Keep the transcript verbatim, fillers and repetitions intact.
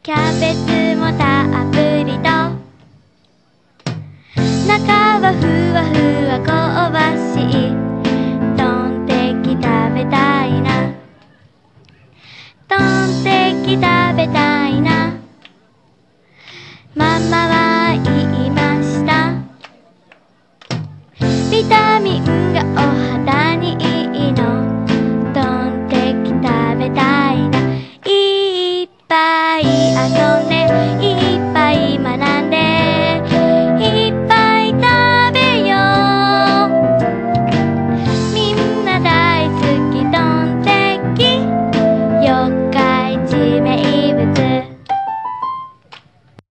キャベツもたっぷりと、中はふわふわ香ばしいトンテキ食べたいな、トンテキ食べたいな。